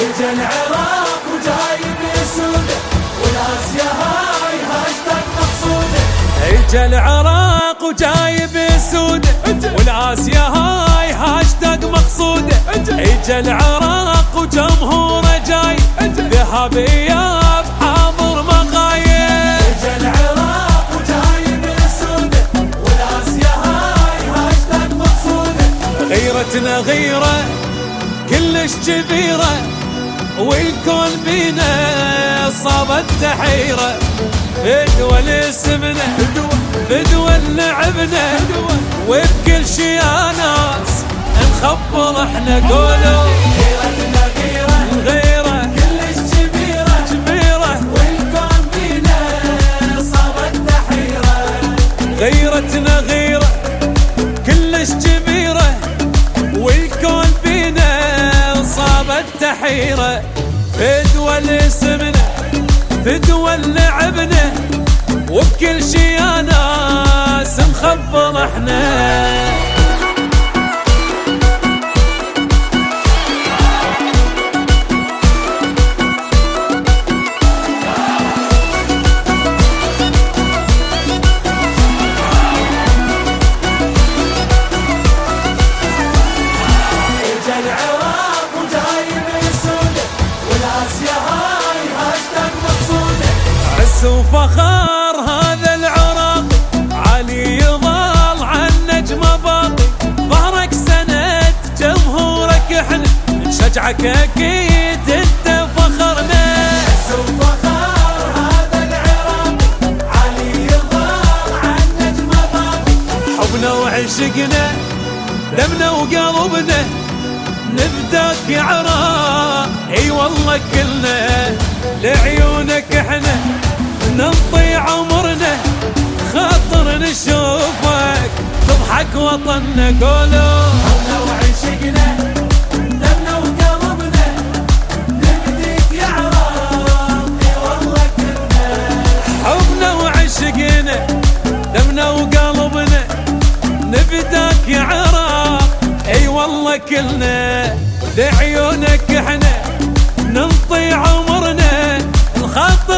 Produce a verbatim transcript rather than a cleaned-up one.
اجا العراق وجايب سوده والاسيا هاي هاشتاج مقصوده. اجا العراق وجايب سوده والاسيا هاي هاشتاج مقصوده. اجا العراق وجمهوره جاي ذهب اياب حاضر مغايب. اجا العراق وجايب سوده والاسيا هاي هاشتاج مقصوده. غيرتنا غيره كلش كبيره والكون بينا صابت تحيره. فدوى لاسمنا فدوى لعبنا وبكل شي يا ناس نخبر احنا قولوا. غيرتنا غيره غيره كلش كبيره كبيره والكون بينا صابت تحيره. غيرتنا غيره كلش كبيره والكون بينا صابت تحيره. فدوى لاسمنا فدوى لعبنا وبكل شي يا ناس نخبر احنا. اجا العراق وجايب سوده والاسيا هاي هاشتاج مقصوده. عز وفخر هذا العراق علي يظل عن نجمه باقي. ظهرك سند جمهورك احنا نشجعك اكيد انت فخرنا. عز وفخر هذا العراق علي يظل عن نجمه باقي. حبنا وعشقنا دمنا وقلبنا نفداك يا عراق. اي والله كلنا لعيونك احنا ننطي عمرنا. خاطر نشوفك تضحك وطننا قولوا. حبنا وعشقنا دمنا وقلبنا نفديك يا عراق. اي والله كلنا حبنا وعشقنا دمنا وقلبنا نفداك يا عراق. اي والله كلنا لعيونك احنا ننطي عمرنا. الخاطر